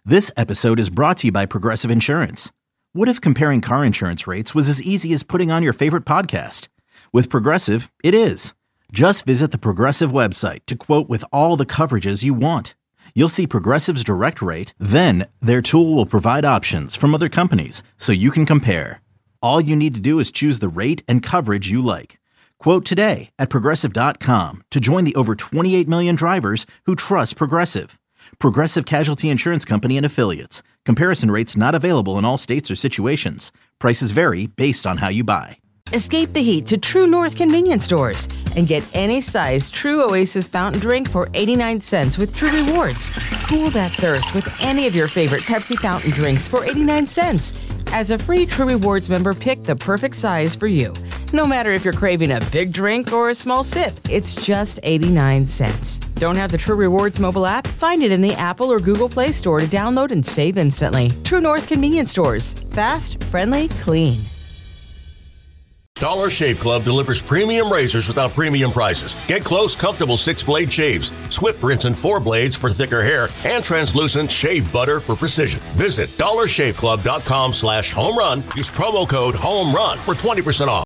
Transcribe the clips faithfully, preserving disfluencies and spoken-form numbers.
This episode is brought to you by Progressive Insurance. What if comparing car insurance rates was as easy as putting on your favorite podcast? With Progressive, it is. Just visit the Progressive website to quote with all the coverages you want. You'll see Progressive's direct rate, then their tool will provide options from other companies so you can compare. All you need to do is choose the rate and coverage you like. Quote today at Progressive dot com to join the over twenty-eight million drivers who trust Progressive. Progressive Casualty Insurance Company and Affiliates. Comparison rates not available in all states or situations. Prices vary based on how you buy. Escape the heat to True North convenience stores and get any size True Oasis fountain drink for eighty-nine cents with True Rewards. Cool that thirst with any of your favorite Pepsi fountain drinks for eighty-nine cents. As a free True Rewards member, pick the perfect size for you. No matter if you're craving a big drink or a small sip, it's just eighty-nine cents. Don't have the True Rewards mobile app? Find it in the Apple or Google Play Store to download and save instantly. True North convenience stores. Fast, friendly, clean. Dollar Shave Club delivers premium razors without premium prices. Get close, comfortable six-blade shaves, swift rinse and four blades for thicker hair, and translucent shave butter for precision. Visit dollar shave club dot com slash home run. Use promo code HOMERUN for twenty percent off.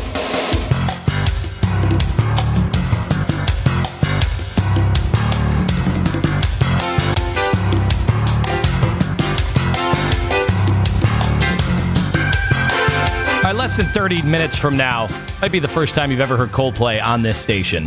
Less than thirty minutes from now, might be the first time you've ever heard Coldplay on this station.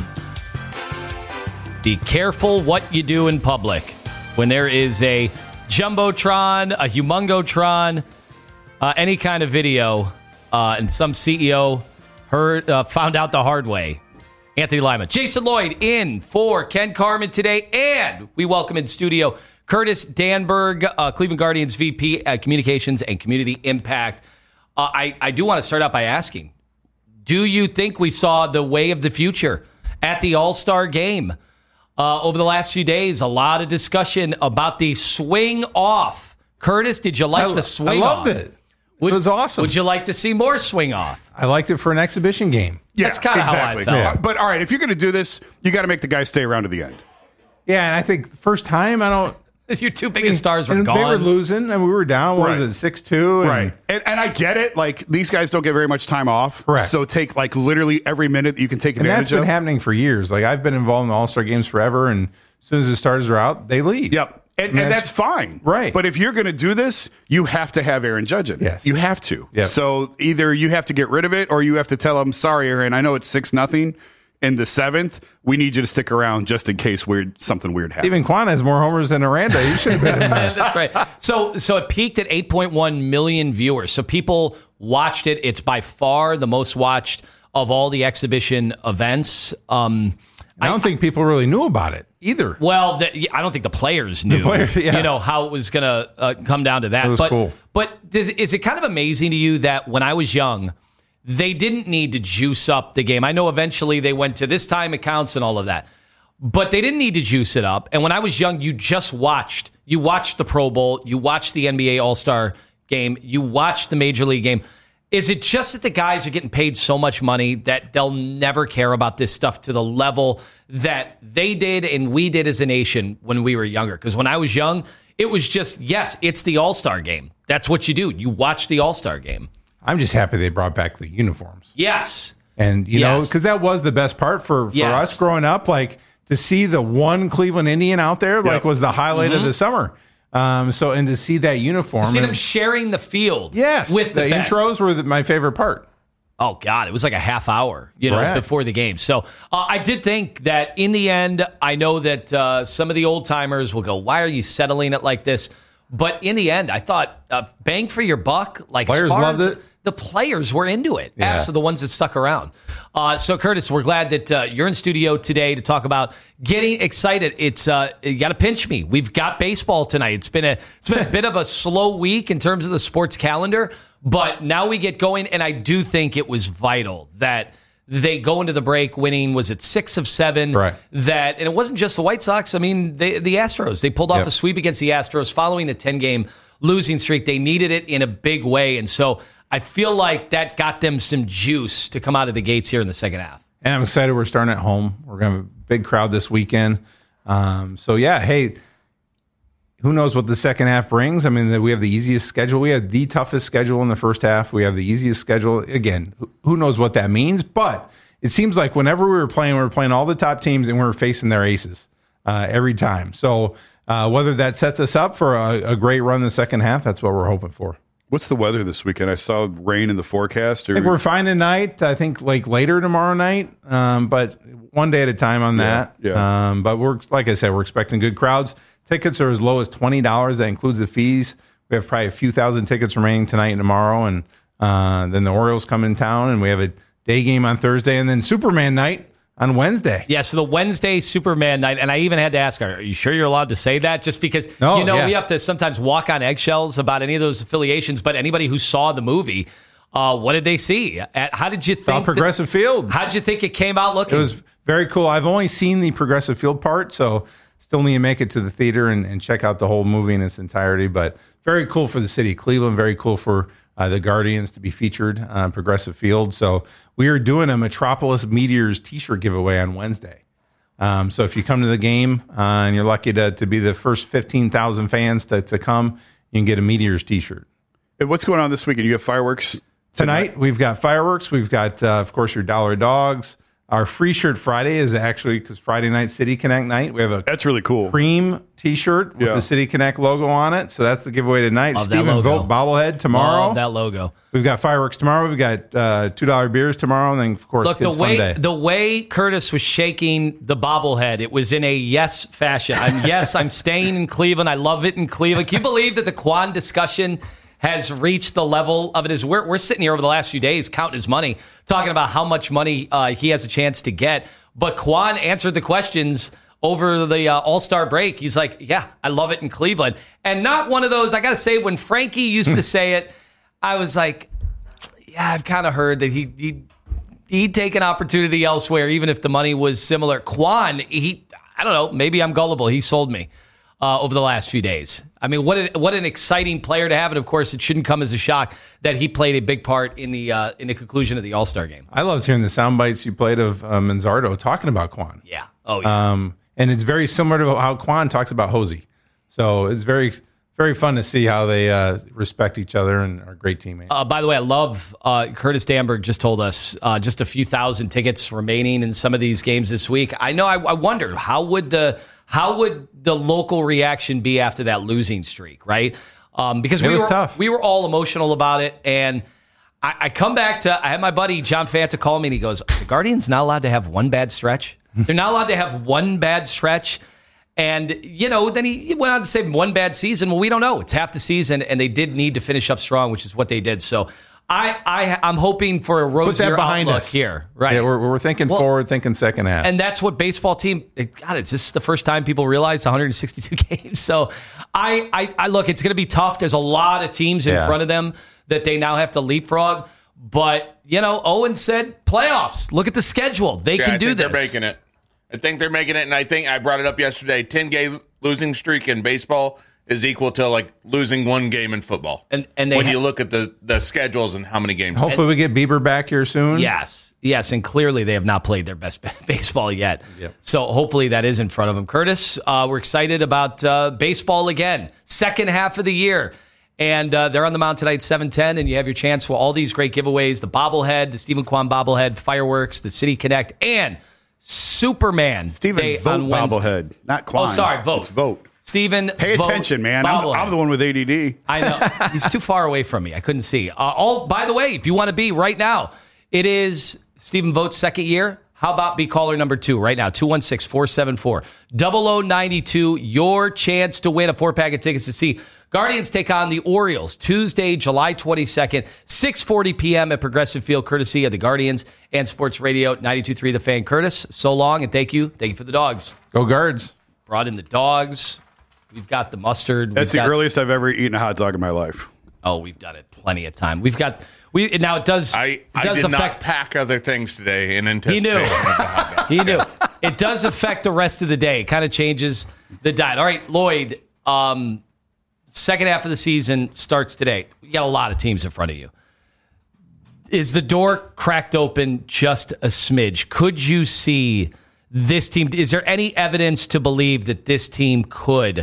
Be careful what you do in public. When there is a Jumbotron, a Humongotron, uh, any kind of video, uh, and some C E O heard, uh, found out the hard way. Anthony Lima, Jason Lloyd in for Ken Carman today, and we welcome in studio Curtis Danberg, uh, Cleveland Guardians V P at Communications and Community Impact. Uh, I, I do want to start out by asking, do you think we saw the way of the future at the All-Star game? Uh, over the last few days, a lot of discussion about the swing off. Curtis, did you like I, the swing off? off? I loved it. Would, it was awesome. Would you like to see more swing off? I liked it for an exhibition game. Yeah, That's kind of exactly. how I felt. Yeah. But all right, if you're going to do this, you got to make the guy stay around to the end. Yeah, and I think first time, I don't... Your two biggest stars were and gone. They were losing, and we were down. What Right. was it, six two? Right. And, and I get it. Like, these guys don't get very much time off. Correct. So take, like, literally every minute that you can take And advantage that's been of. happening for years. Like, I've been involved in the All-Star games forever, and as soon as the starters are out, they leave. Yep. And, and, and that's, that's fine. Right. But if you're going to do this, you have to have Aaron Judge in. Yes. You have to. Yep. So either you have to get rid of it, or you have to tell him, sorry, Aaron, I know it's six nothing in the seventh. We need you to stick around just in case weird something weird happens. Steven Kwan has more homers than Aranda. He should have been in there. That's right. So so it peaked at eight point one million viewers. So people watched it. It's by far the most watched of all the exhibition events. Um, I don't I, think people really knew about it either. Well, the, I don't think the players knew, the players, yeah. you know, how it was going to uh, come down to that. It was but cool. but does, is it kind of amazing to you that when I was young, they didn't need to juice up the game? I know eventually they went to this time it counts and all of that, but they didn't need to juice it up. And when I was young, you just watched. You watched the Pro Bowl. You watched the N B A All-Star game. You watched the Major League game. Is it just that the guys are getting paid so much money that they'll never care about this stuff to the level that they did and we did as a nation when we were younger? Because when I was young, it was just, yes, it's the All-Star game. That's what you do. You watch the All-Star game. I'm just happy they brought back the uniforms. Yes. And, you yes. know, because that was the best part for, for yes. us growing up. Like, to see the one Cleveland Indian out there, like, yep. was the highlight mm-hmm. of the summer. Um, so, and to see that uniform. To see and, them sharing the field. Yes. With the, the best. intros were the, my favorite part. Oh, God, it was like a half hour, you know, right. before the game. So uh, I did think that in the end, I know that uh, some of the old timers will go, why are you settling it like this? But in the end, I thought uh, bang for your buck. Like, players as far loved as it. The players were into it. Yeah. Absolutely, the ones that stuck around. Uh, so, Curtis, we're glad that uh, you're in studio today to talk about getting excited. It's uh, you got to pinch me. We've got baseball tonight. It's been a it's been a bit of a slow week in terms of the sports calendar, but now we get going, and I do think it was vital that they go into the break winning. Was it six of seven? Right. That, and it wasn't just the White Sox. I mean, they, the Astros. They pulled off yep. a sweep against the Astros following the ten-game losing streak. They needed it in a big way, and so I feel like that got them some juice to come out of the gates here in the second half. And I'm excited we're starting at home. We're going to have a big crowd this weekend. Um, so, yeah, hey, who knows what the second half brings? I mean, we have the easiest schedule. We had the toughest schedule in the first half. We have the easiest schedule. Again, who knows what that means? But it seems like whenever we were playing, we were playing all the top teams and we were facing their aces uh, every time. So uh, whether that sets us up for a, a great run in the second half, that's what we're hoping for. What's the weather this weekend? I saw rain in the forecast. Or... I think we're fine tonight. I think like later tomorrow night, um, but one day at a time on that. Yeah, yeah. Um, but we're, like I said, we're expecting good crowds. Tickets are as low as twenty dollars. That includes the fees. We have probably a few thousand tickets remaining tonight and tomorrow. And uh, then the Orioles come in town, and we have a day game on Thursday, and then Superman night on Wednesday. Yeah, so the Wednesday Superman night, and I even had to ask, are you sure you're allowed to say that? Just because, no, you know, yeah. we have to sometimes walk on eggshells about any of those affiliations, but anybody who saw the movie, uh, what did they see? At, how did you think? Saw Progressive that, Field. How did you think it came out looking? It was very cool. I've only seen the Progressive Field part, so still need to make it to the theater and, and check out the whole movie in its entirety, but very cool for the city of Cleveland, very cool for Uh, the Guardians to be featured on Progressive Field. So we are doing a Metropolis Meteors t-shirt giveaway on Wednesday. Um, so if you come to the game uh, and you're lucky to, to be the first fifteen thousand fans to, to come, you can get a Meteors t-shirt. And what's going on this weekend? You have fireworks? Tonight, tonight we've got fireworks. We've got, uh, of course, your Dollar Dogs. Our free shirt Friday is actually because Friday night City Connect night. We have a that's really cool cream T-shirt with yeah. the City Connect logo on it. So that's the giveaway tonight. Love Stephen Vogt bobblehead tomorrow. Love that logo. We've got fireworks tomorrow. We've got uh, two dollar beers tomorrow, and then of course, Look, Kids the way Fun Day. the way Curtis was shaking the bobblehead, it was in a yes fashion. I'm yes, I'm staying in Cleveland. I love it in Cleveland. Can you believe that the Quan discussion has reached the level of it? Is we're we're sitting here over the last few days counting his money, talking about how much money uh, he has a chance to get. But Quan answered the questions over the uh, All-Star break. He's like, yeah, I love it in Cleveland. And not one of those, I got to say, when Frankie used to say it, I was like, yeah, I've kind of heard that he, he, he'd take an opportunity elsewhere, even if the money was similar. Quan, he, I don't know, maybe I'm gullible. He sold me uh, over the last few days. I mean, what a, what an exciting player to have. And, of course, it shouldn't come as a shock that he played a big part in the uh, in the conclusion of the All-Star game. I loved hearing the sound bites you played of uh, Manzardo talking about Quan. Yeah. Oh, yeah. Um, and it's very similar to how Quan talks about Hosey. So it's very, very fun to see how they uh, respect each other and are great teammates. Uh, by the way, I love uh, Curtis Danberg just told us uh, just a few thousand tickets remaining in some of these games this week. I know. I, I wondered how would the how would the local reaction be after that losing streak, right? Um, because it we was were tough. we were all emotional about it, and I, I come back to I had my buddy John Fanta call me, and he goes, "The Guardians not allowed to have one bad stretch. They're not allowed to have one bad stretch." And, you know, then he went on to say one bad season. Well, we don't know. It's half the season, and they did need to finish up strong, which is what they did. So I, I, I'm hoping for a rosier behind outlook us. here. Right. Yeah, we're, we're thinking Well, forward, thinking second half. And that's what baseball team, God, is this the first time people realize one hundred sixty-two games? So I, I, I look, it's going to be tough. There's a lot of teams in Yeah. front of them that they now have to leapfrog. But, you know, Owen said playoffs. Look at the schedule. They Yeah, can I do think this. They're making it. I think they're making it, and I think I brought it up yesterday. ten-game losing streak in baseball is equal to like losing one game in football. And and they when ha- you look at the the schedules and how many games. Hopefully we get Bieber back here soon. Yes, yes, and clearly they have not played their best baseball yet. Yep. So hopefully that is in front of them. Curtis, uh, we're excited about uh, baseball again, second half of the year. And uh, they're on the mound tonight, seven ten, and you have your chance for all these great giveaways, the bobblehead, the Stephen Kwan bobblehead, fireworks, the City Connect, and Superman. Stephen Day Vogt on Wednesday. bobblehead, not Quan. Oh, sorry, Vogt. It's Vogt. Stephen, Pay Vogt attention, man. I'm, bobblehead. I'm the one with A D D. I know. He's too far away from me. I couldn't see. Uh, all, by the way, if you want to be right now, it is Stephen Vogt's second year. How about be caller number two right now? two one six, four seven four, zero zero nine two. Your chance to win a four-pack of tickets to see Guardians take on the Orioles Tuesday, July twenty-second, six forty p.m. at Progressive Field, courtesy of the Guardians and Sports Radio ninety-two point three The Fan. Curtis, so long, and thank you. Thank you for the dogs. Go Guards. Brought in the dogs. We've got the mustard. That's We've the got, earliest I've ever eaten a hot dog in my life. Oh, we've done it plenty of time. We've got we now it does I, it I does did not affect pack other things today in he anticipation knew of the hot dog. he knew it does affect the rest of the day. It kind of changes the diet. All right, Lloyd. Um, second half of the season starts today. You got a lot of teams in front of you. Is the door cracked open just a smidge? Could you see this team? Is there any evidence to believe that this team could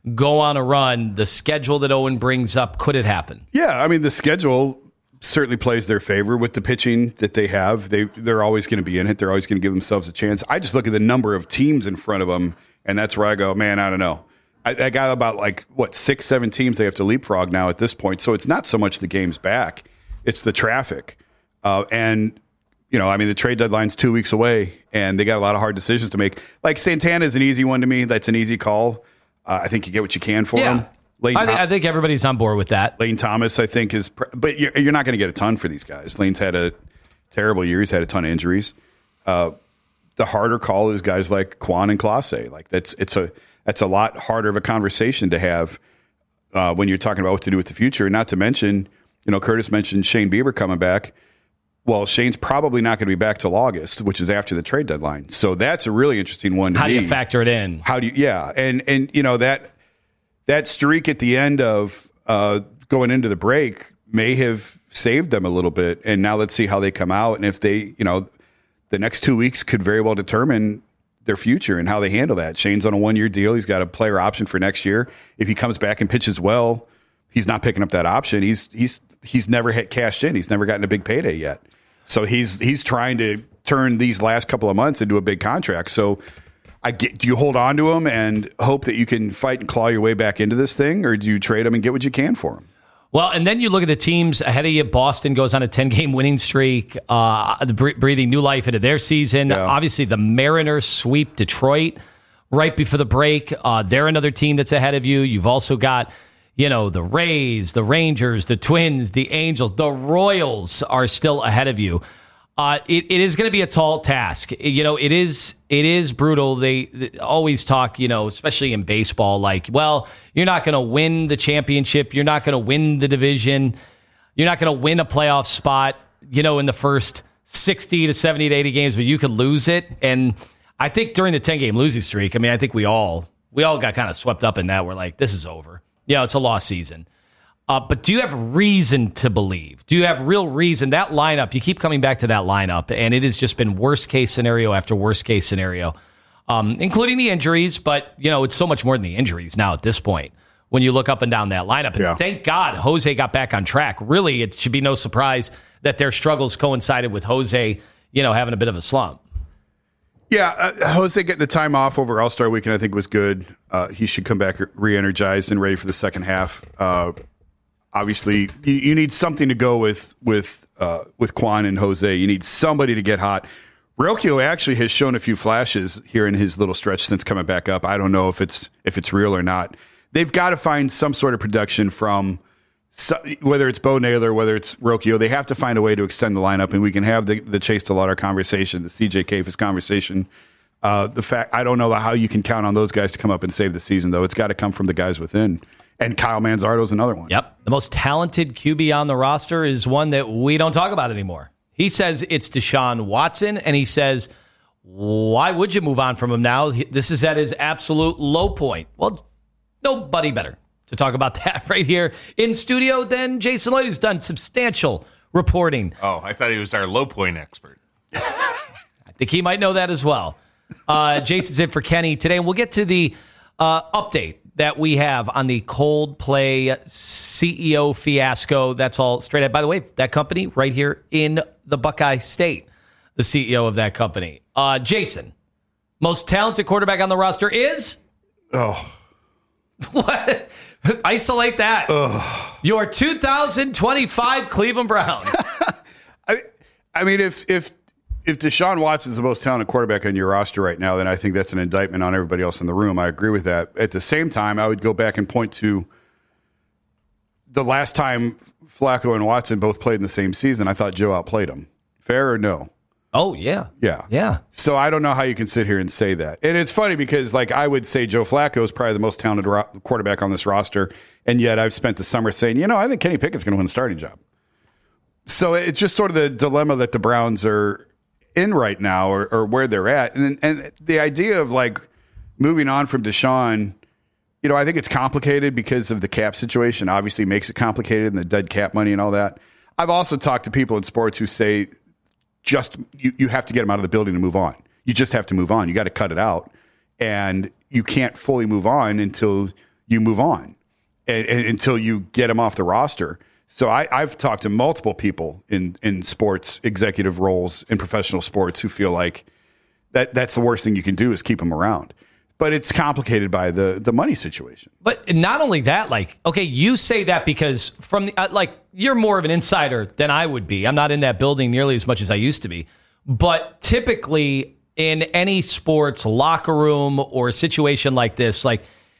go on a run, the schedule that Owen brings up, could it happen? Yeah, I mean, the schedule certainly plays their favor with the pitching that they have. They, they're always going to be in it. They're always going to give themselves a chance. I just look at the number of teams in front of them, and that's where I go, man, I don't know. I, I got about, like, what, six, seven teams they have to leapfrog now at this point. So it's not so much the game's back. It's the traffic. Uh, and, you know, I mean, the trade deadline's two weeks away, and they got a lot of hard decisions to make. Like, Santana is an easy one to me. That's an easy call. Uh, I think you get what you can for yeah. him. Lane I, th- Tom- I think everybody's on board with that. Lane Thomas, I think, is... Pr- but you're, you're not going to get a ton for these guys. Lane's had a terrible year. He's had a ton of injuries. Uh, the harder call is guys like Kwan and Clase. Like, that's it's a that's a lot harder of a conversation to have uh, when you're talking about what to do with the future. Not to mention, you know, Curtis mentioned Shane Bieber coming back. Well, Shane's probably not going to be back till August, which is after the trade deadline. So that's a really interesting one to How me. do you factor it in? How do you... Yeah, and, and you know, that... That streak at the end of uh, going into the break may have saved them a little bit. And now let's see how they come out. And if they, you know, the next two weeks could very well determine their future and how they handle that. Shane's on a one-year deal. He's got a player option for next year. If he comes back and pitches well, he's not picking up that option. He's he's he's never hit cashed in. He's never gotten a big payday yet. So he's he's trying to turn these last couple of months into a big contract. So I get, do you hold on to him and hope that you can fight and claw your way back into this thing, or do you trade him and get what you can for him? Well, and then you look at the teams ahead of you. Boston goes on a ten-game winning streak, uh, breathing new life into their season. Yeah. Obviously, the Mariners sweep Detroit right before the break. Uh, they're another team that's ahead of you. You've also got, you know, the Rays, the Rangers, the Twins, the Angels. The Royals are still ahead of you. Uh, it, it is going to be a tall task. You know, it is it is brutal. They, they always talk, you know, especially in baseball, like, well, you're not going to win the championship. You're not going to win the division. You're not going to win a playoff spot, you know, in the first sixty to seventy to eighty games, but you could lose it. And I think during the ten-game losing streak, I mean, I think we all we all got kind of swept up in that. We're like, this is over. Yeah, it's a lost season. Uh, but do you have reason to believe? Do you have real reason? That lineup, you keep coming back to that lineup, and it has just been worst case scenario after worst case scenario, um, including the injuries. But, you know, it's so much more than the injuries now at this point when you look up and down that lineup. And yeah. Thank God Jose got back on track. Really, it should be no surprise that their struggles coincided with Jose, you know, having a bit of a slump. Yeah, uh, Jose getting the time off over All-Star Weekend I think was good. Uh, he should come back re-energized and ready for the second half. Uh Obviously, you, you need something to go with with uh, with Kwan and Jose. You need somebody to get hot. Rocchio actually has shown a few flashes here in his little stretch since coming back up. I don't know if it's if it's real or not. They've got to find some sort of production from so, whether it's Bo Naylor, whether it's Rocchio. They have to find a way to extend the lineup, and we can have the, the Chase DeLauder conversation, the C J Kayfus conversation. Uh, the fact I don't know how you can count on those guys to come up and save the season, though. It's got to come from the guys within. And Kyle Manzardo's another one. Yep. The most talented Q B on the roster is one that we don't talk about anymore. He says it's Deshaun Watson, and he says, why would you move on from him now? This is at his absolute low point. Well, nobody better to talk about that right here in studio than Jason Lloyd, who's done substantial reporting. Oh, I thought he was our low point expert. I think he might know that as well. Uh, Jason's in for Kenny today, and we'll get to the uh, update that we have on the Coldplay C E O fiasco. That's all straight ahead. By the way, that company right here in the Buckeye State, the C E O of that company. Uh, Jason, most talented quarterback on the roster is? Oh. What? Isolate that. Ugh. Your two thousand twenty-five Cleveland Browns. I, I mean, if if if Deshaun Watson is the most talented quarterback on your roster right now, then I think that's an indictment on everybody else in the room. I agree with that. At the same time, I would go back and point to the last time Flacco and Watson both played in the same season. I thought Joe outplayed him. Fair or no? Oh, yeah. Yeah. Yeah. So I don't know how you can sit here and say that. And it's funny because, like, I would say Joe Flacco is probably the most talented ro- quarterback on this roster, and yet I've spent the summer saying, you know, I think Kenny Pickett's going to win the starting job. So it's just sort of the dilemma that the Browns are in right now, or, or where they're at. And and the idea of, like, moving on from Deshaun, you know, I think it's complicated because of the cap situation. Obviously makes it complicated, and the dead cap money and all that. I've also talked to people in sports who say just you, you have to get them out of the building to move on. You just have to move on. You got to cut it out. And you can't fully move on until you move on and, and, until you get him off the roster. So I, I've talked to multiple people in, in sports executive roles in professional sports who feel like that that's the worst thing you can do is keep him around. But it's complicated by the the money situation. But not only that, like, okay, you say that because from the, uh, like, you're more of an insider than I would be. I'm not in that building nearly as much as I used to be. But typically in any sports locker room or a situation like this, like,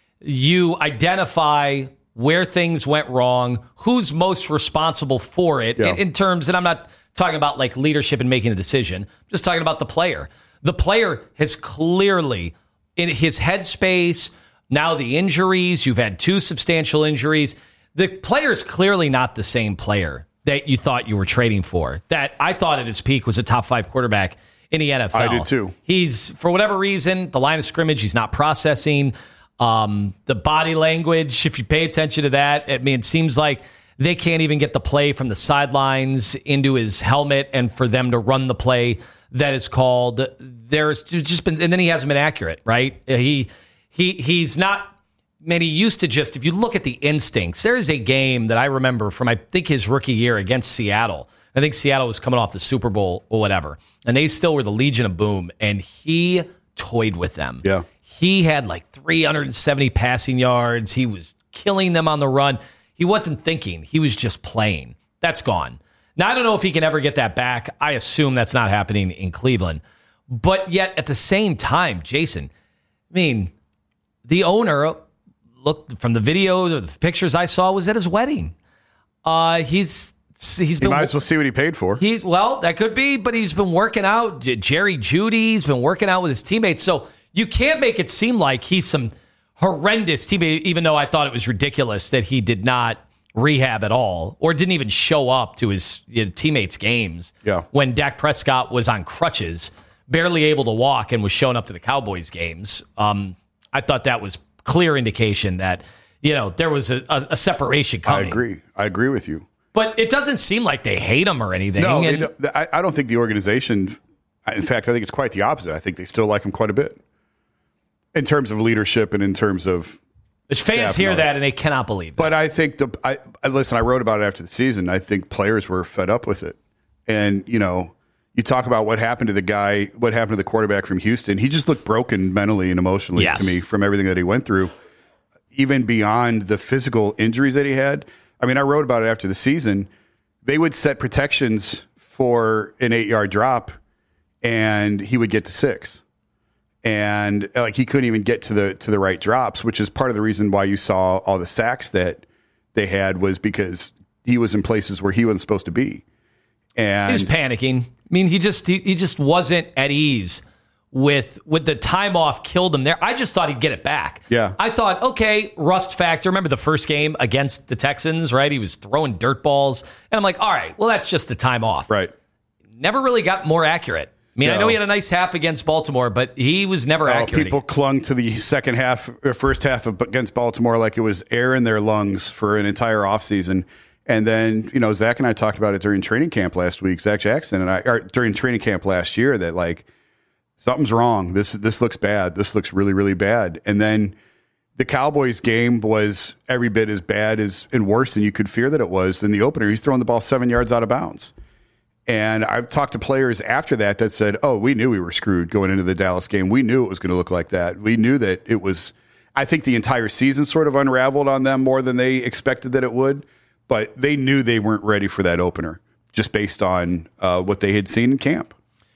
you identify where things went wrong, who's most responsible for it Yeah. in, in terms, and I'm not talking about like leadership and making a decision. I'm just talking about the player. The player has clearly, in his headspace, now the injuries, you've had two substantial injuries. The player's clearly not the same player that you thought you were trading for. That I thought at his peak was a top five quarterback in the N F L. I did too. He's, for whatever reason, the line of scrimmage, he's not processing. Um, the body language, if you pay attention to that, I mean, it seems like they can't even get the play from the sidelines into his helmet and for them to run the play that is called. There's just been, and then he hasn't been accurate, right? He he he's not. Man, he used to just, if you look at the instincts, there is a game that I remember from, I think, his rookie year against Seattle. I think Seattle was coming off the Super Bowl or whatever, and they still were the Legion of Boom, and he toyed with them. Yeah. He had like three hundred seventy passing yards. He was killing them on the run. He wasn't thinking. He was just playing. That's gone. Now, I don't know if he can ever get that back. I assume that's not happening in Cleveland. But yet, at the same time, Jason, I mean, the owner, look, from the videos or the pictures I saw, was at his wedding. Uh, he's he's You been might as well see what he paid for. He's well, that could be, but he's been working out. J- Jerry Jeudy's been working out with his teammates, so you can't make it seem like he's some horrendous teammate. Even though I thought it was ridiculous that he did not rehab at all or didn't even show up to his you know, teammates' games. Yeah. When Dak Prescott was on crutches, barely able to walk, and was showing up to the Cowboys games. Um, I thought that was clear indication that you know there was a, a, a separation coming. I agree. I agree with you. But it doesn't seem like they hate him or anything. No, they and, don't, I, I don't think the organization. In fact, I think it's quite the opposite. I think they still like him quite a bit in terms of leadership and in terms of. Fans staff hear and all that and they cannot believe it. But I think the I, I listen. I wrote about it after the season. I think players were fed up with it, and you know, you talk about what happened to the guy, what happened to the quarterback from Houston. He just looked broken mentally and emotionally Yes. to me from everything that he went through, even beyond the physical injuries that he had. I mean, I wrote about it after the season. They would set protections for an eight-yard drop, and he would get to six. And like he couldn't even get to the to the right drops, which is part of the reason why you saw all the sacks that they had was because he was in places where he wasn't supposed to be. And he was panicking. I mean, he just he, he just wasn't at ease with with the time off killed him there. I just thought he'd get it back. Yeah. I thought, okay, rust factor. Remember the first game against the Texans, right? He was throwing dirt balls. And I'm like, all right, well, that's just the time off. right. Never really got more accurate. I mean, I No. know he had a nice half against Baltimore, but he was never Oh, accurate. people clung to the second half or first half of against Baltimore like it was air in their lungs for an entire offseason. And then, you know, Zach and I talked about it during training camp last week, Zach Jackson and I, or during training camp last year, that like something's wrong. This this looks bad. This looks really, really bad. And then the Cowboys game was every bit as bad as and worse than you could fear that it was than the opener. He's throwing the ball seven yards out of bounds. And I've talked to players after that that said, oh, we knew we were screwed going into the Dallas game. We knew it was going to look like that. We knew that it was, I think the entire season sort of unraveled on them more than they expected that it would. But they knew they weren't ready for that opener just based on uh, what they had seen in camp.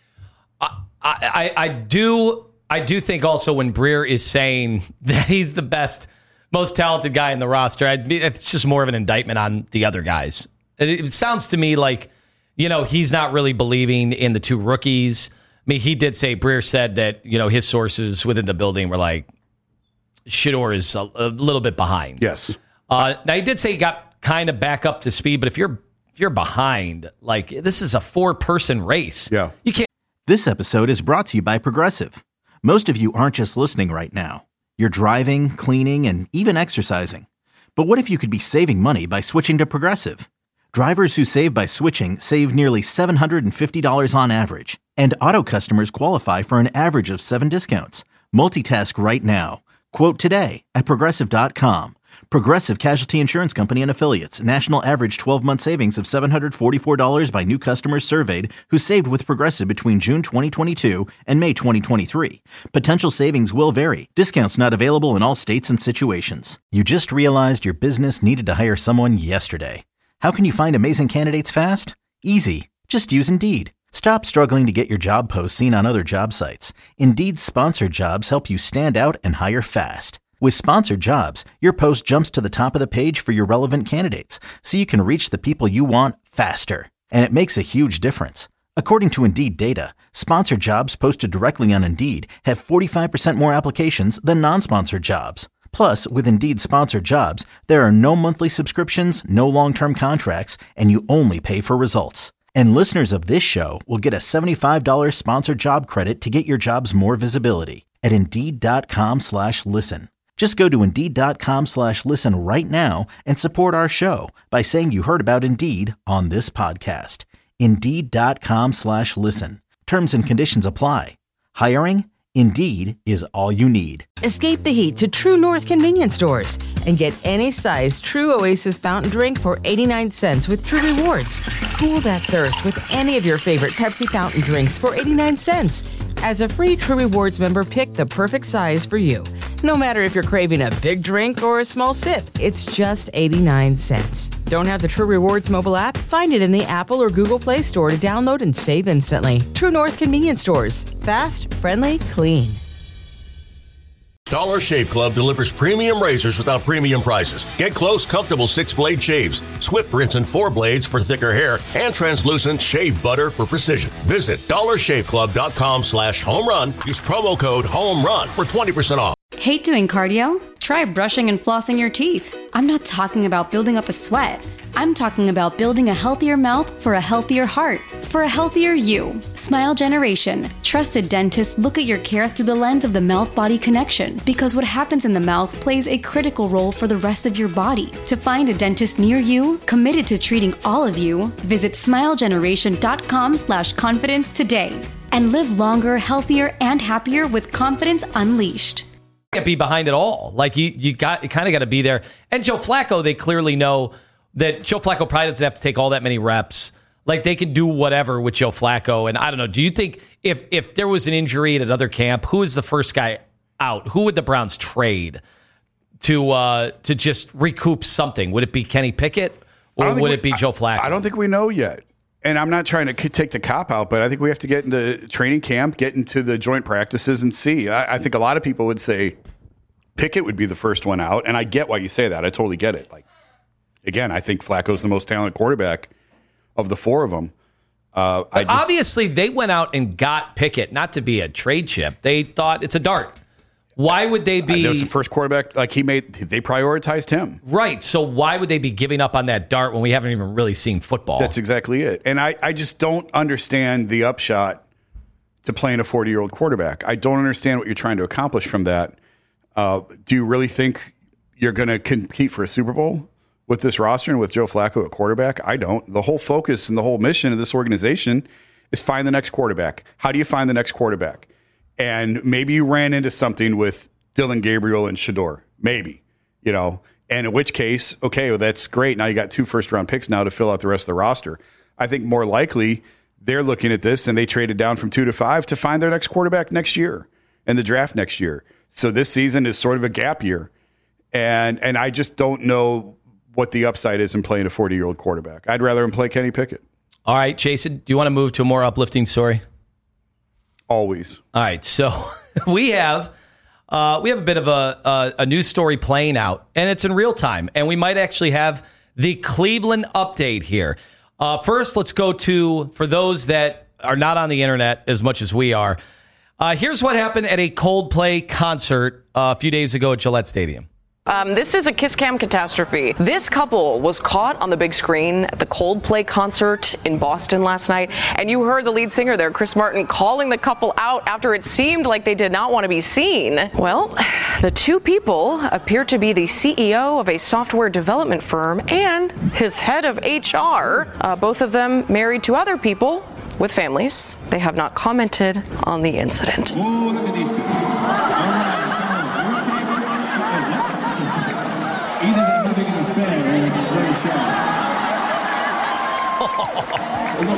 I, I, I do I do think also when Breer is saying that he's the best, most talented guy in the roster, I'd be, it's just more of an indictment on the other guys. It, it sounds to me like, you know, he's not really believing in the two rookies. I mean, he did say, Breer said that, you know, his sources within the building were like, Shedeur is a, a little bit behind. Yes. Uh, now, he did say he got kind of back up to speed, but if you're if you're behind, like, this is a four-person race. Yeah. You can't. This episode is brought to you by Progressive. Most of you aren't just listening right now. You're driving, cleaning, and even exercising. But what if you could be saving money by switching to Progressive? Drivers who save by switching save nearly seven hundred fifty dollars on average. And auto customers qualify for an average of seven discounts. Multitask right now. Quote today at Progressive dot com. Progressive Casualty Insurance Company and Affiliates. National average twelve-month savings of seven hundred forty-four dollars by new customers surveyed who saved with Progressive between June twenty twenty-two and May twenty twenty-three. Potential savings will vary. Discounts not available in all states and situations. You just realized your business needed to hire someone yesterday. How can you find amazing candidates fast? Easy. Just use Indeed. Stop struggling to get your job posts seen on other job sites. Indeed's sponsored jobs help you stand out and hire fast. With sponsored jobs, your post jumps to the top of the page for your relevant candidates, so you can reach the people you want faster. And it makes a huge difference. According to Indeed data, sponsored jobs posted directly on Indeed have forty-five percent more applications than non-sponsored jobs. Plus, with Indeed sponsored jobs, there are no monthly subscriptions, no long-term contracts, and you only pay for results. And listeners of this show will get a seventy-five dollars sponsored job credit to get your jobs more visibility at Indeed.com slash listen. Just go to Indeed.com slash listen right now and support our show by saying you heard about Indeed on this podcast. Indeed.com slash listen. Terms and conditions apply. Hiring? Indeed is all you need. Escape the heat to True North convenience stores and get any size True Oasis fountain drink for eighty-nine cents with True Rewards. Cool that thirst with any of your favorite Pepsi fountain drinks for eighty-nine cents. As a free True Rewards member, pick the perfect size for you. No matter if you're craving a big drink or a small sip, it's just eighty-nine cents. Don't have the True Rewards mobile app? Find it in the Apple or Google Play Store to download and save instantly. True North convenience stores. Fast, friendly, clean. Dollar Shave Club delivers premium razors without premium prices. Get close, comfortable six-blade shaves, Swift rinse and four blades for thicker hair, and translucent shave butter for precision. Visit dollar shave club dot com slash home run. Use promo code HOMERUN for twenty percent off. Hate doing cardio? Try brushing and flossing your teeth. I'm not talking about building up a sweat. I'm talking about building a healthier mouth for a healthier heart, for a healthier you. Smile Generation. Trusted dentists look at your care through the lens of the mouth-body connection, because what happens in the mouth plays a critical role for the rest of your body. To find a dentist near you, committed to treating all of you, visit smile generation dot com slash confidence today. And live longer, healthier, and happier with confidence unleashed. Can't be behind it all. Like you, you got, you kind of got to be there. And Joe Flacco, they clearly know that Joe Flacco probably doesn't have to take all that many reps. Like they can do whatever with Joe Flacco. And I don't know. Do you think if if there was an injury at another camp, who is the first guy out? Who would the Browns trade to uh, to just recoup something? Would it be Kenny Pickett or would we, it be Joe Flacco? I don't think we know yet. And I'm not trying to take the cop out, but I think we have to get into training camp, get into the joint practices and see. I, I think a lot of people would say Pickett would be the first one out. And I get why you say that. I totally get it. Like, again, I think Flacco's the most talented quarterback of the four of them. Uh, I just, obviously, they went out and got Pickett, not to be a trade chip. They thought it's a dart. Why would they be? That was the first quarterback. Like he made, they prioritized him. Right. So why would they be giving up on that dart when we haven't even really seen football? That's exactly it. And I, I just don't understand the upshot to playing a forty-year-old quarterback. I don't understand what you're trying to accomplish from that. Uh, do you really think you're going to compete for a Super Bowl with this roster and with Joe Flacco at quarterback? I don't. The whole focus and the whole mission of this organization is find the next quarterback. How do you find the next quarterback? And maybe you ran into something with Dylan Gabriel and Shador. Maybe, you know, and in which case, okay, well, that's great. Now you got two first round picks now to fill out the rest of the roster. I think more likely they're looking at this and they traded down from two to five to find their next quarterback next year and the draft next year. So this season is sort of a gap year. And, and I just don't know what the upside is in playing a forty-year-old quarterback. I'd rather him play Kenny Pickett. All right, Jason, do you want to move to a more uplifting story? Always. All right, so we have uh, we have a bit of a, a a news story playing out, and it's in real time, and we might actually have the Cleveland update here. Uh, first, let's go to, for those that are not on the internet as much as we are, uh, here's what happened at a Coldplay concert uh, a few days ago at Gillette Stadium. Um, this is a kiss cam catastrophe. This couple was caught on the big screen at the Coldplay concert in Boston last night. And you heard the lead singer there, Chris Martin, calling the couple out after it seemed like they did not want to be seen. Well, the two people appear to be the C E O of a software development firm and his head of H R. Uh, both of them married to other people with families. They have not commented on the incident.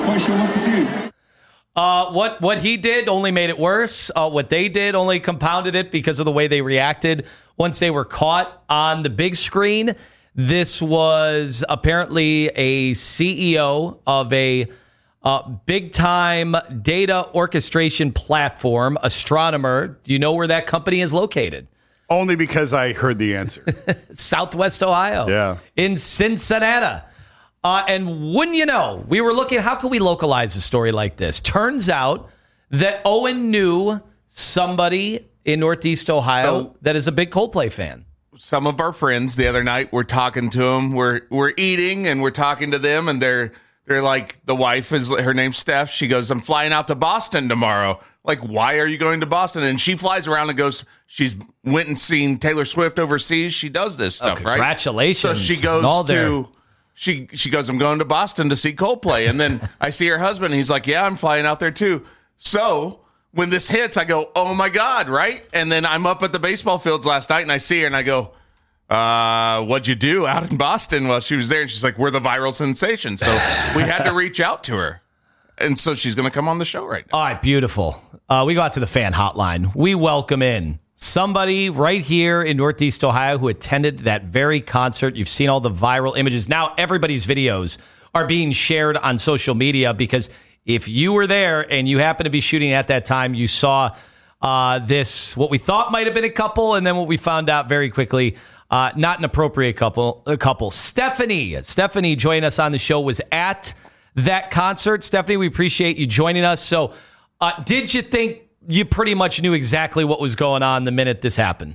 not quite sure what to do. Uh, what what he did only made it worse. Uh, what they did only compounded it because of the way they reacted once they were caught on the big screen. This was apparently a C E O of a uh, big-time data orchestration platform, Astronomer. Do you know where that company is located? Only because I heard the answer. Southwest Ohio. Yeah. In Cincinnati. Uh, and wouldn't you know, we were looking, how can we localize a story like this? Turns out that Owen knew somebody in Northeast Ohio So- that is a big Coldplay fan. Some of our friends the other night, we're talking to them. We're we're eating and we're talking to them, and they're they're like, the wife is, her name's Steph. She goes, I'm flying out to Boston tomorrow. Like, why are you going to Boston? And she flies around and goes, she's went and seen Taylor Swift overseas. She does this stuff, oh, right? Congratulations. So she goes all to there. she she goes, I'm going to Boston to see Coldplay, and then I see her husband. And he's like, yeah, I'm flying out there too. So. When this hits, I go, oh, my God, right? And then I'm up at the baseball fields last night, and I see her, and I go, uh, what'd you do out in Boston while she was there? And she's like, we're the viral sensation. So we had to reach out to her. And so she's going to come on the show right now. All right, beautiful. Uh, we go out to the fan hotline. We welcome in somebody right here in Northeast Ohio who attended that very concert. You've seen all the viral images. Now everybody's videos are being shared on social media because if you were there and you happen to be shooting at that time, you saw uh, this, what we thought might have been a couple, and then what we found out very quickly, uh, not an appropriate couple. A couple. Stephanie, Stephanie joining us on the show was at that concert. Stephanie, we appreciate you joining us. So uh, did you think you pretty much knew exactly what was going on the minute this happened?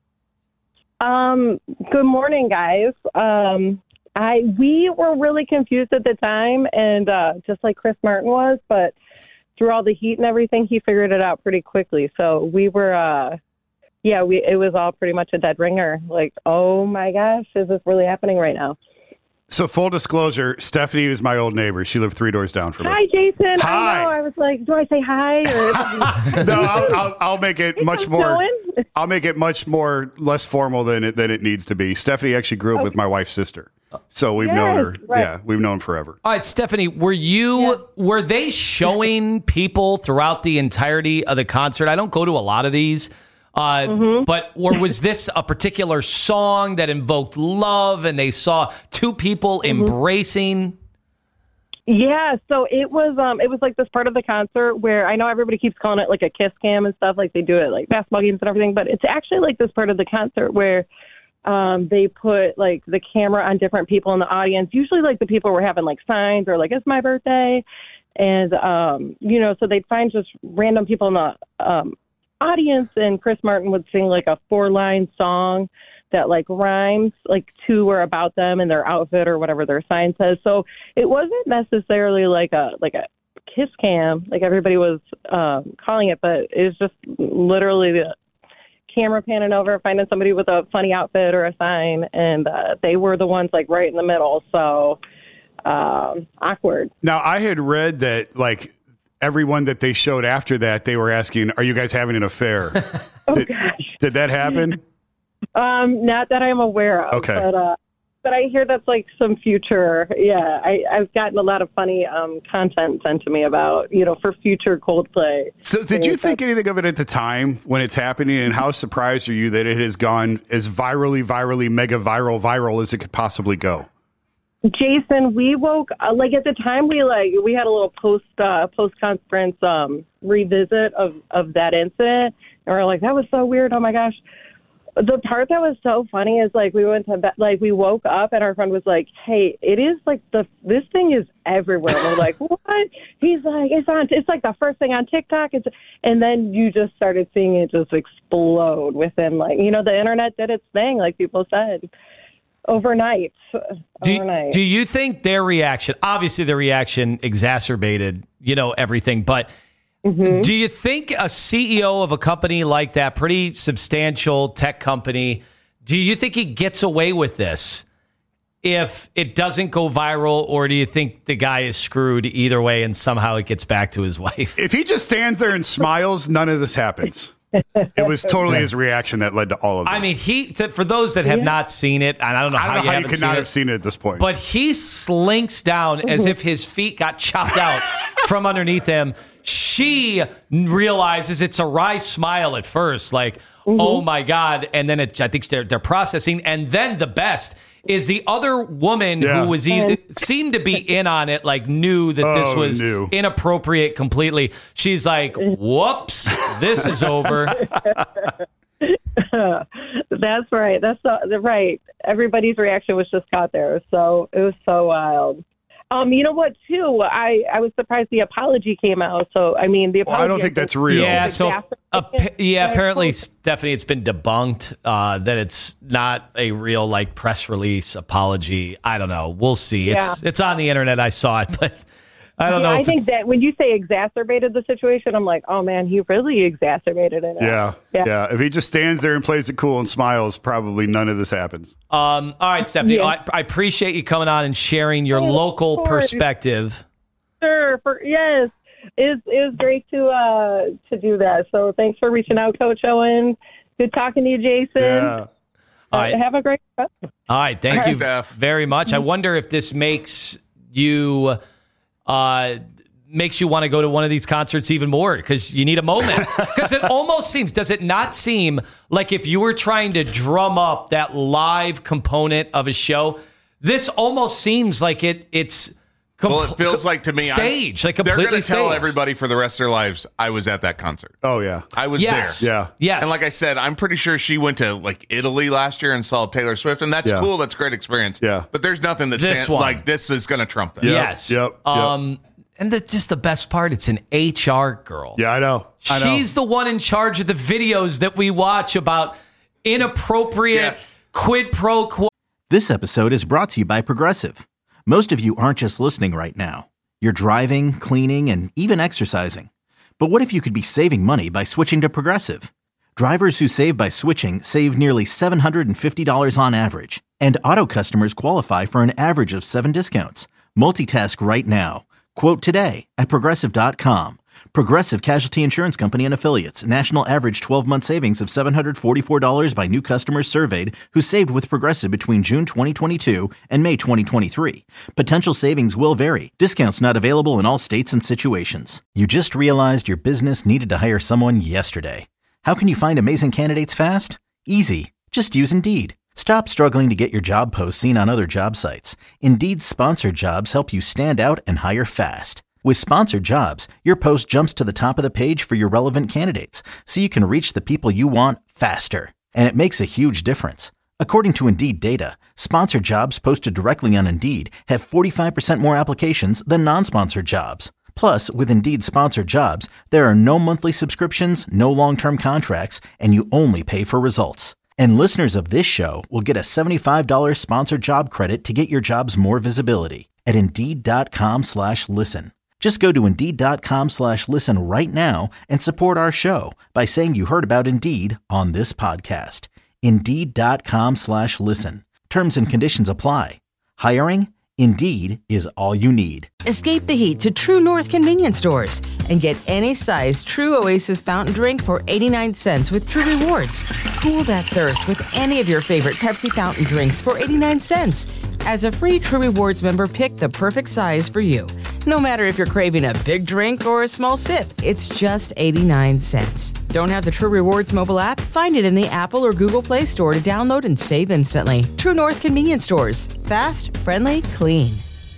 Um, good morning, guys. Um, I we were really confused at the time, and uh, just like Chris Martin was, but through all the heat and everything, he figured it out pretty quickly. So we were, uh, yeah, we it was all pretty much a dead ringer. Like, oh my gosh, is this really happening right now? So full disclosure, Stephanie was my old neighbor. She lived three doors down from us. Hi, Jason. Hi. I know. I was like, do I say hi? Or no, I'll, I'll, I'll make it much Keep more. going. I'll make it much more less formal than it than it needs to be. Stephanie actually grew up Okay. with my wife's sister, so we've Yes, known her. right. Yeah, we've known forever. All right, Stephanie, were you Yeah. were they showing people throughout the entirety of the concert? I don't go to a lot of these, uh, Mm-hmm. but or was this a particular song that invoked love, and they saw two people Mm-hmm. embracing? Yeah, so it was um it was like this part of the concert where I know everybody keeps calling it like a kiss cam and stuff, like they do it like basketball games and everything, but it's actually like this part of the concert where um they put like the camera on different people in the audience. Usually like the people were having like signs or like it's my birthday, and um you know, so they'd find just random people in the um audience, and Chris Martin would sing like a four line song that like rhymes, like two are about them and their outfit or whatever their sign says. So it wasn't necessarily like a like a kiss cam like everybody was um, calling it, but it was just literally the camera panning over, finding somebody with a funny outfit or a sign, and uh, they were the ones like right in the middle. So um, awkward. Now, I had read that like everyone that they showed after that, they were asking, "Are you guys having an affair?" Oh did, gosh. did that happen? Um, not that I'm aware of. Okay. But, uh, but I hear that's like some future. Yeah, I, I've gotten a lot of funny um, content sent to me about, you know, for future Coldplay. So did you think anything of it at the time when it's happening, and how surprised are you that it has gone as virally, virally, mega viral, viral as it could possibly go? Jason, we woke uh, like at the time we like we had a little post uh, post conference um, revisit of of that incident, and we're like, that was so weird. Oh my gosh. The part that was so funny is like we went to bed, like we woke up and our friend was like, "Hey, it is like the this thing is everywhere." We're like, "What?" He's like, "It's on. It's like the first thing on TikTok." It's and then you just started seeing it just explode within like you know the internet did its thing, like people said, overnight. Do, overnight. do you think their reaction? Obviously, their reaction exacerbated, you know, everything, but. Mm-hmm. Do you think a C E O of a company like that, pretty substantial tech company, do you think he gets away with this if it doesn't go viral, or do you think the guy is screwed either way and somehow it gets back to his wife? If he just stands there and smiles, none of this happens. It was totally his reaction that led to all of this. I mean, he to, for those that have Yeah. not seen it, and I don't know I how don't know you how you haven't could seen not it, have seen it at this point. but he slinks down as if his feet got chopped out from underneath him. She realizes it's a wry smile at first, like, oh my God. And then it, I think they're, they're processing. And then the best is the other woman Yeah. who was e- seemed to be in on it, like knew that this Oh, was knew. inappropriate completely. She's like, whoops, this is over. That's right. That's uh, right. Everybody's reaction was just caught there. So it was so wild. Um, you know what? Too, I, I was surprised the apology came out. So I mean, the Well, apology. I don't think that's real. Yeah, so Exactly. uh, yeah, apparently, Stephanie, it's been debunked uh, that it's not a real like press release apology. I don't know. We'll see. It's it's on the internet. I saw it, but I don't Yeah, know. I If think it's, that when you say exacerbated the situation, I'm like, oh man, he really exacerbated it. Yeah, Yeah. yeah. If he just stands there and plays it cool and smiles, probably none of this happens. um, all right, Stephanie, Yeah. I, I appreciate you coming on and sharing your Oh, of local course. perspective. Sure. For yes, it it was great to uh to do that. So thanks for reaching out, Coach Owen. Good talking to you, Jason. Yeah. All right. Uh, have a great. All right, thank Thanks, you Steph. very much. I wonder if this makes you uh, makes you want to go to one of these concerts even more because you need a moment. Because it almost seems, does it not seem like if you were trying to drum up that live component of a show, this almost seems like it it's com- Well, it feels like to me, I'm- stage, like they're completely going to tell staged. everybody for the rest of their lives, I was at that concert. Oh yeah. I was Yes. there. Yeah. Yes. And like I said, I'm pretty sure she went to like Italy last year and saw Taylor Swift, and that's Yeah. cool. That's a great experience. Yeah. But there's nothing that This stands one. like this is going to trump that. Yep, Yes. yep, yep. Um, and the, just the best part, it's an H R girl. Yeah, I know. I know. She's the one in charge of the videos that we watch about inappropriate Yes. quid pro quo. This episode is brought to you by Progressive. Most of you aren't just listening right now. You're driving, cleaning, and even exercising. But what if you could be saving money by switching to Progressive? Drivers who save by switching save nearly seven hundred fifty dollars on average. And auto customers qualify for an average of seven discounts. Multitask right now. Quote today at Progressive dot com. Progressive Casualty Insurance Company and Affiliates. National average twelve-month savings of seven hundred forty-four dollars by new customers surveyed who saved with Progressive between June twenty twenty-two and May twenty twenty-three. Potential savings will vary. Discounts not available in all states and situations. You just realized your business needed to hire someone yesterday. How can you find amazing candidates fast? Easy. Just use Indeed. Stop struggling to get your job posts seen on other job sites. Indeed's sponsored jobs help you stand out and hire fast. With sponsored jobs, your post jumps to the top of the page for your relevant candidates, so you can reach the people you want faster. And it makes a huge difference. According to Indeed data, sponsored jobs posted directly on Indeed have forty-five percent more applications than non-sponsored jobs. Plus, with Indeed sponsored jobs, there are no monthly subscriptions, no long-term contracts, and you only pay for results. And listeners of this show will get a seventy-five dollars sponsored job credit to get your jobs more visibility at Indeed.com slash listen. Just go to Indeed.com slash listen right now and support our show by saying you heard about Indeed on this podcast. Indeed.com slash listen. Terms and conditions apply. Hiring? Indeed is all you need. Escape the heat to True North convenience stores and get any size True Oasis fountain drink for eighty-nine cents with True Rewards. Cool that thirst with any of your favorite Pepsi fountain drinks for eighty-nine cents. As a free True Rewards member, pick the perfect size for you. No matter if you're craving a big drink or a small sip, it's just eighty-nine cents. Don't have the True Rewards mobile app? Find it in the Apple or Google Play Store to download and save instantly. True North convenience stores. Fast, friendly, clean.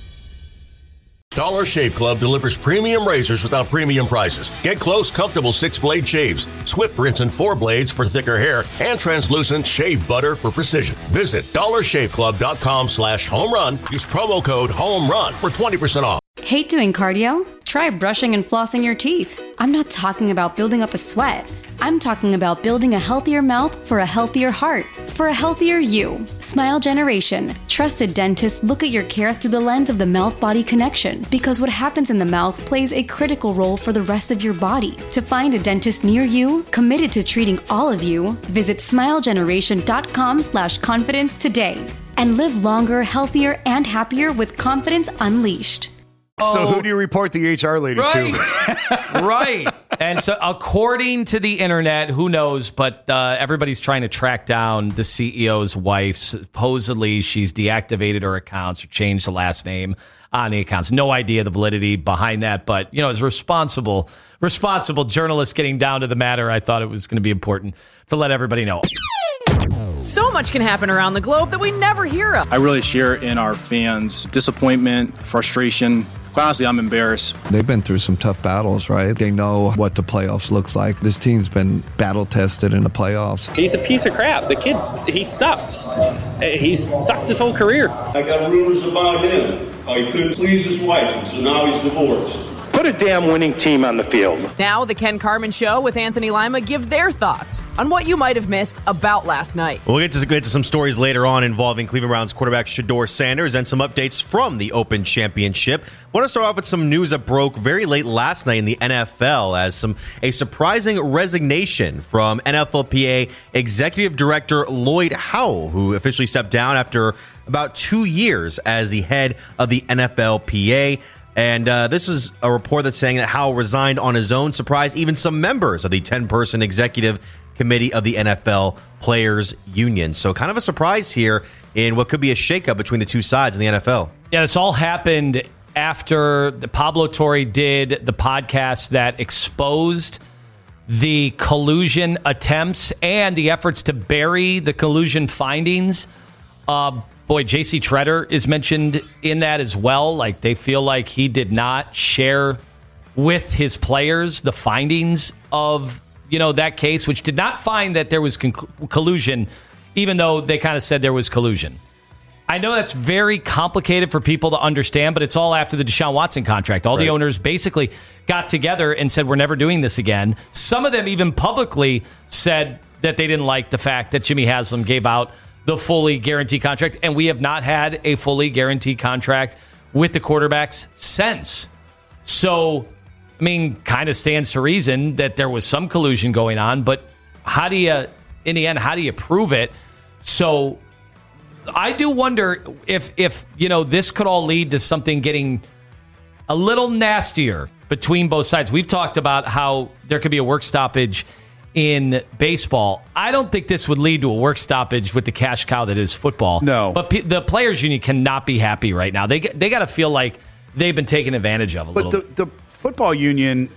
Dollar Shave Club delivers premium razors without premium prices. Get close, comfortable six-blade shaves, Swift rinse and four blades for thicker hair, and translucent shave butter for precision. Visit dollar shave club dot com slash home run. Use promo code HOMERUN for twenty percent off. Hate doing cardio? Try brushing and flossing your teeth. I'm not talking about building up a sweat. I'm talking about building a healthier mouth for a healthier heart, for a healthier you. Smile Generation. Trusted dentists look at your care through the lens of the mouth-body connection because what happens in the mouth plays a critical role for the rest of your body. To find a dentist near you, committed to treating all of you, visit smile generation dot com slash confidence today and live longer, healthier, and happier with confidence unleashed. So who do you report the H R lady Right. to? Right. And so, according to the internet, who knows, but uh, everybody's trying to track down the C E O's wife. Supposedly, she's deactivated her accounts or changed the last name on the accounts. No idea the validity behind that, but, you know, as responsible, responsible journalists getting down to the matter, I thought it was going to be important to let everybody know. So much can happen around the globe that we never hear of. I really share in our fans' disappointment, frustration. Honestly, I'm embarrassed. They've been through some tough battles, right? They know what the playoffs looks like. This team's been battle-tested in the playoffs. He's a piece of crap. The kid, he sucks. He's sucked his whole career. I got rumors about him, how he couldn't please his wife, and so now he's divorced. Put a damn winning team on the field. Now the Ken Carman Show with Anthony Lima give their thoughts on what you might have missed about last night. We'll get to, get to some stories later on involving Cleveland Browns quarterback Shedeur Sanders and some updates from the Open Championship. I want to start off with some news that broke very late last night in the N F L as some a surprising resignation from N F L P A Executive Director Lloyd Howell, who officially stepped down after about two years as the head of the N F L P A. And uh, this was a report that's saying that Howell resigned on his own, surprised even some members of the ten-person executive committee of the N F L Players Union. So kind of a surprise here in what could be a shakeup between the two sides in the N F L. Yeah, this all happened after the Pablo Torre did the podcast that exposed the collusion attempts and the efforts to bury the collusion findings. Uh, Boy, J C Treader is mentioned in that as well. Like, they feel like he did not share with his players the findings of, you know, that case, which did not find that there was con- collusion, even though they kind of said there was collusion. I know that's very complicated for people to understand, but it's all after the Deshaun Watson contract. All right. The owners basically got together and said, we're never doing this again. Some of them even publicly said that they didn't like the fact that Jimmy Haslam gave out the fully guaranteed contract, and we have not had a fully guaranteed contract with the quarterbacks since. So, I mean, kind of stands to reason that there was some collusion going on, but how do you, in the end, how do you prove it? So I do wonder if, if you know, this could all lead to something getting a little nastier between both sides. We've talked about how there could be a work stoppage in baseball. I don't think this would lead to a work stoppage with the cash cow that is football. No. But p- the players' union cannot be happy right now. They they got to feel like they've been taken advantage of a but little the, bit. the football union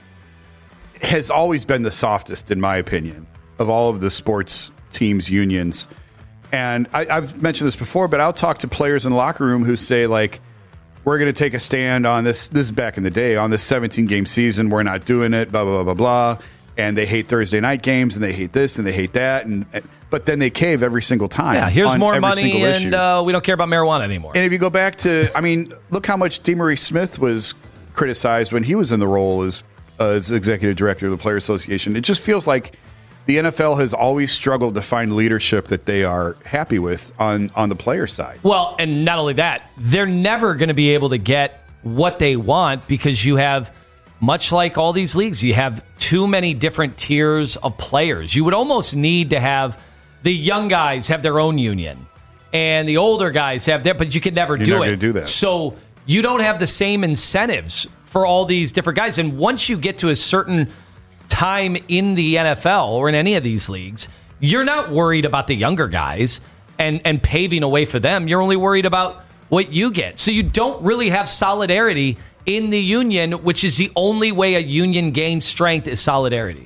has always been the softest, in my opinion, of all of the sports teams' unions. And I, I've mentioned this before, but I'll talk to players in the locker room who say, like, we're going to take a stand on this. This is back in the day, on this seventeen-game season. We're not doing it, blah, blah, blah, blah, blah. And they hate Thursday night games, and they hate this, and they hate that. And but then they cave every single time. Yeah, here's more money, and issue. uh, we don't care about marijuana anymore. And if you go back to, I mean, look how much DeMaurice Smith was criticized when he was in the role as, uh, as executive director of the Players Association. It just feels like the N F L has always struggled to find leadership that they are happy with on, on the player side. Well, and not only that, they're never going to be able to get what they want because you have, much like all these leagues, you have too many different tiers of players. You would almost need to have the young guys have their own union and the older guys have their, but you could never You're do not it. gonna do that. So you don't have the same incentives for all these different guys. And once you get to a certain time in the N F L or in any of these leagues, you're not worried about the younger guys and, and paving a way for them. You're only worried about what you get. So you don't really have solidarity in the union, which is the only way a union gains strength is solidarity.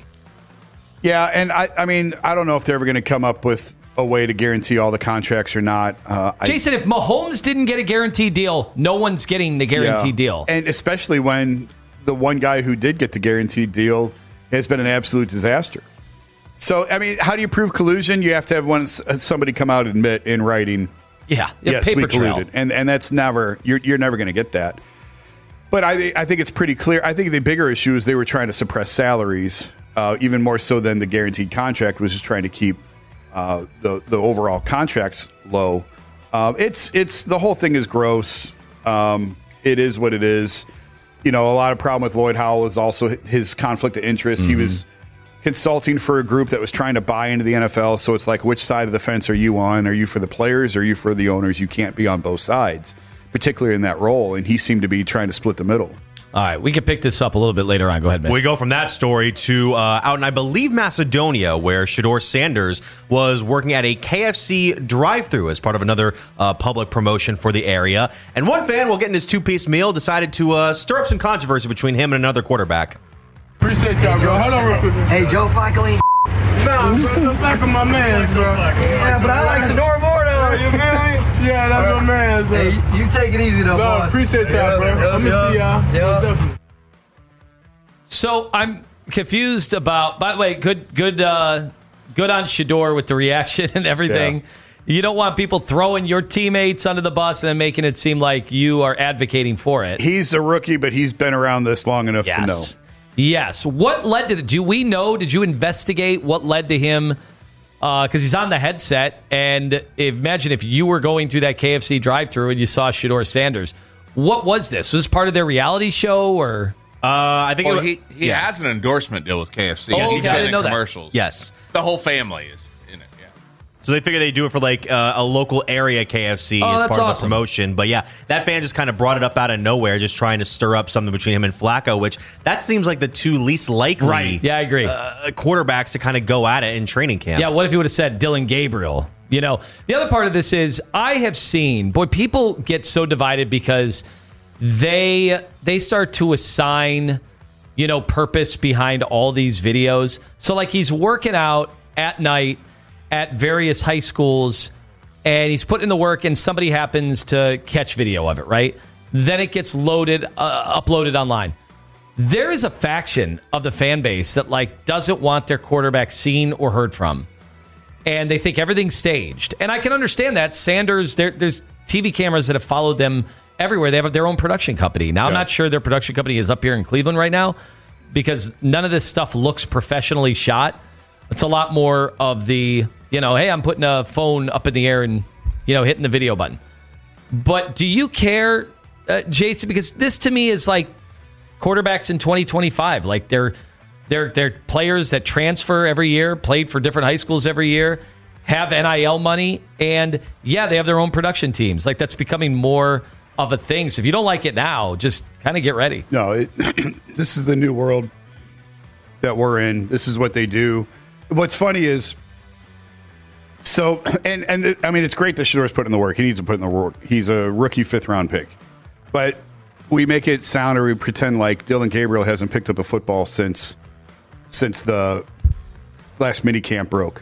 Yeah, and I, I mean, I don't know if they're ever going to come up with a way to guarantee all the contracts or not. Uh, Jason, I, if Mahomes didn't get a guaranteed deal, no one's getting the guaranteed yeah. deal. And especially when the one guy who did get the guaranteed deal has been an absolute disaster. So, I mean, how do you prove collusion? You have to have one somebody come out and admit in writing, yeah, yes, paper we trail. colluded. And, and that's never, you're, you're never going to get that. But I, I think it's pretty clear. I think the bigger issue is they were trying to suppress salaries, uh, even more so than the guaranteed contract was just trying to keep uh, the the overall contracts low. Um, it's it's the whole thing is gross. Um, it is what it is. You know, a lot of problem with Lloyd Howell is also his conflict of interest. Mm-hmm. He was consulting for a group that was trying to buy into the N F L. So it's like, which side of the fence are you on? Are you for the players? Or are you for the owners? You can't be on both sides, particularly in that role, and he seemed to be trying to split the middle. All right, we can pick this up a little bit later on. Go ahead, man. We go from that story to uh, out in, I believe, Macedonia, where Shedeur Sanders was working at a K F C drive-thru as part of another uh, public promotion for the area. And one fan, while getting his two-piece meal, decided to uh, stir up some controversy between him and another quarterback. Appreciate y'all, bro. Hold on real quick. Hey, Joe Flacco ain't Nah, bro, the back of my man, bro. Yeah, but I like Shedeur more, though. You feel me? Yeah, that's my man, bro. Hey, you take it easy, though, no, boss. appreciate y'all, bro. Let me see y'all. Yeah. So I'm confused about. By the way, good, good, uh, good on Shedeur with the reaction and everything. Yeah. You don't want people throwing your teammates under the bus and then making it seem like you are advocating for it. He's a rookie, but he's been around this long enough yes. to know. Yes. What led to the, do we know? Did you investigate what led to him? Because uh, he's on the headset. And imagine if you were going through that K F C drive-thru and you saw Shedeur Sanders. What was this? Was this part of their reality show or? Uh, I think well, it was, he he yeah. has an endorsement deal with K F C. Oh, He's okay. been in commercials. That. Yes. The whole family is in it. Yeah. So they figure they do it for like uh, a local area K F C oh, as part awesome. of the promotion. But yeah, that fan just kind of brought it up out of nowhere, just trying to stir up something between him and Flacco, which that seems like the two least likely right. yeah, I agree. Uh, quarterbacks to kind of go at it in training camp. Yeah, what if he would have said Dylan Gabriel? You know, the other part of this is I have seen, boy, people get so divided because they they start to assign, you know, purpose behind all these videos. So like he's working out at night at various high schools and he's putting in the work and somebody happens to catch video of it, right? Then it gets loaded, uh, uploaded online. There is a faction of the fan base that like doesn't want their quarterback seen or heard from. And they think everything's staged. And I can understand that. Sanders, there, there's T V cameras that have followed them everywhere. They have their own production company. Now, yeah. I'm not sure their production company is up here in Cleveland right now because none of this stuff looks professionally shot. It's a lot more of the, you know, hey, I'm putting a phone up in the air and, you know, hitting the video button. But do you care, uh, Jason? Because this to me is like quarterbacks in twenty twenty-five. Like they're, they're, they're players that transfer every year, played for different high schools every year, have N I L money. And yeah, they have their own production teams. Like that's becoming more of a thing. So if you don't like it now, just kind of get ready. No, it, this is the new world that we're in. This is what they do. What's funny is, so, and, and the, I mean, it's great that Shedeur's putting in the work. He needs to put in the work. He's a rookie fifth round pick. But we make it sound or we pretend like Dylan Gabriel hasn't picked up a football since since the last mini camp broke.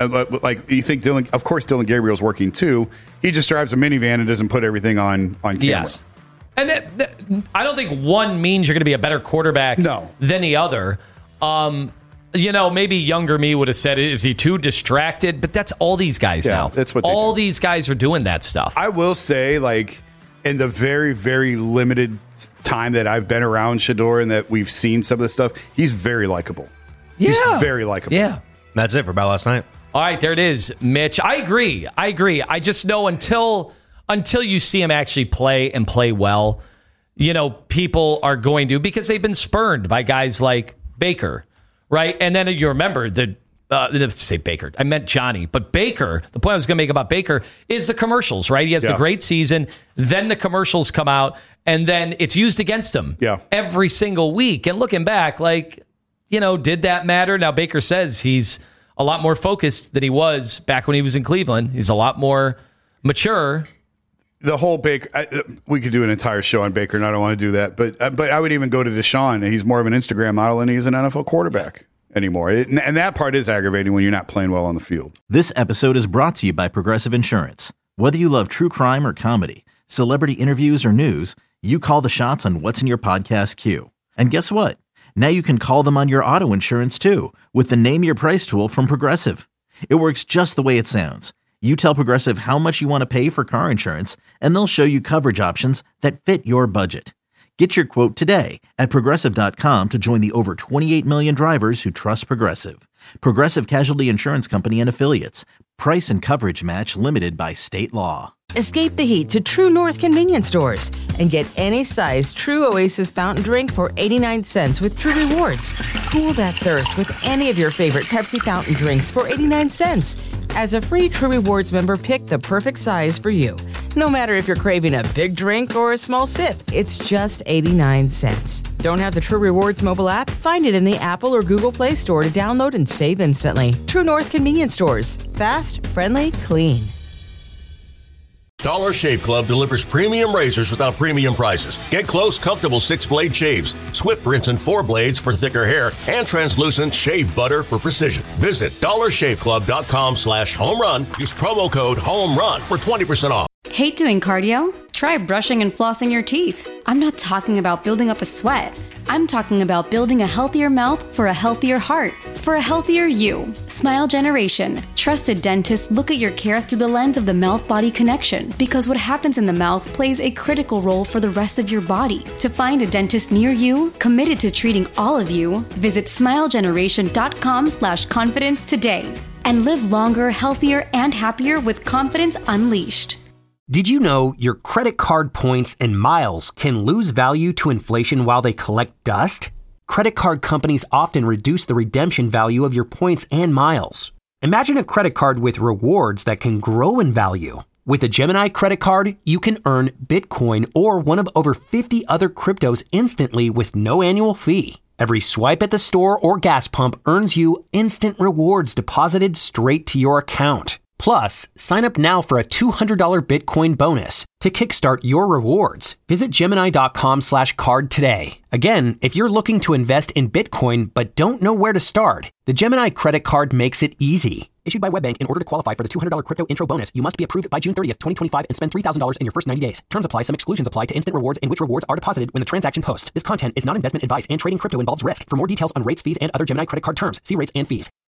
Like, you think Dylan, of course, Dylan Gabriel's working too. He just drives a minivan and doesn't put everything on, on camera. Yes. And it, I don't think one means you're going to be a better quarterback no. than the other. Um, you know, maybe younger me would have said, is he too distracted? But that's all these guys yeah, now. That's what all do. these guys are doing that stuff. I will say, like, in the very, very limited time that I've been around Shedeur and that we've seen some of this stuff, he's very likable. Yeah. He's very likable. Yeah. That's it for about last night. All right, there it is, Mitch. I agree. I agree. I just know until until you see him actually play and play well, you know, people are going to, because they've been spurned by guys like Baker, right? And then you remember the, uh, let's say Baker. I meant Johnny. But Baker, the point I was going to make about Baker is the commercials, right? He has yeah. the great season. Then the commercials come out, and then it's used against him yeah. every single week. And looking back, like, you know, did that matter? Now, Baker says he's a lot more focused than he was back when he was in Cleveland. He's a lot more mature. The whole Baker, I, we could do an entire show on Baker, and I don't want to do that. But uh, but I would even go to Deshaun. He's more of an Instagram model than he's an N F L quarterback anymore. It, and that part is aggravating when you're not playing well on the field. This episode is brought to you by Progressive Insurance. Whether you love true crime or comedy, celebrity interviews or news, you call the shots on what's in your podcast queue. And guess what? Now you can call them on your auto insurance too with the Name Your Price tool from Progressive. It works just the way it sounds. You tell Progressive how much you want to pay for car insurance, and they'll show you coverage options that fit your budget. Get your quote today at Progressive dot com to join the over twenty-eight million drivers who trust Progressive. Progressive Casualty Insurance Company and Affiliates. Price and coverage match limited by state law. Escape the heat to True North convenience stores and get any size True Oasis fountain drink for eighty-nine cents with True Rewards. Cool that thirst with any of your favorite Pepsi fountain drinks for eighty-nine cents. As a free True Rewards member, pick the perfect size for you. No matter if you're craving a big drink or a small sip, it's just eighty-nine cents. Don't have the True Rewards mobile app? Find it in the Apple or Google Play Store to download and save instantly. True North Convenience Stores. Fast, friendly, clean. Dollar Shave Club delivers premium razors without premium prices. Get close, comfortable six-blade shaves, Swift rinse and four blades for thicker hair, and translucent shave butter for precision. Visit dollarshaveclub.com slash home run. Use promo code HOMERUN for twenty percent off. Hate doing cardio? Try brushing and flossing your teeth. I'm not talking about building up a sweat. I'm talking about building a healthier mouth for a healthier heart, for a healthier you. Smile Generation. Trusted dentists look at your care through the lens of the mouth-body connection, because what happens in the mouth plays a critical role for the rest of your body. To find a dentist near you, committed to treating all of you, visit smilegeneration.com slash confidence today and live longer, healthier, and happier with confidence unleashed. Did you know your credit card points and miles can lose value to inflation while they collect dust? Credit card companies often reduce the redemption value of your points and miles. Imagine a credit card with rewards that can grow in value. With a Gemini credit card, you can earn Bitcoin or one of over fifty other cryptos instantly with no annual fee. Every swipe at the store or gas pump earns you instant rewards deposited straight to your account. Plus, sign up now for a two hundred dollars Bitcoin bonus to kickstart your rewards. Visit Gemini.com slash card today. Again, if you're looking to invest in Bitcoin but don't know where to start, the Gemini credit card makes it easy. Issued by WebBank, in order to qualify for the two hundred dollars crypto intro bonus, you must be approved by June thirtieth, twenty twenty-five and spend three thousand dollars in your first ninety days. Terms apply. Some exclusions apply to instant rewards in which rewards are deposited when the transaction posts. This content is not investment advice and trading crypto involves risk. For more details on rates, fees, and other Gemini credit card terms, see rates and fees.